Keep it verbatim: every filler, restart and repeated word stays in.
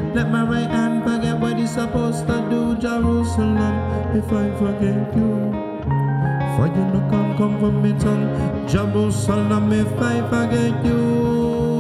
Let my right hand forget what it's supposed to do, Jerusalem, if I forget you. For you no can come from me tongue, Jerusalem, if I forget you.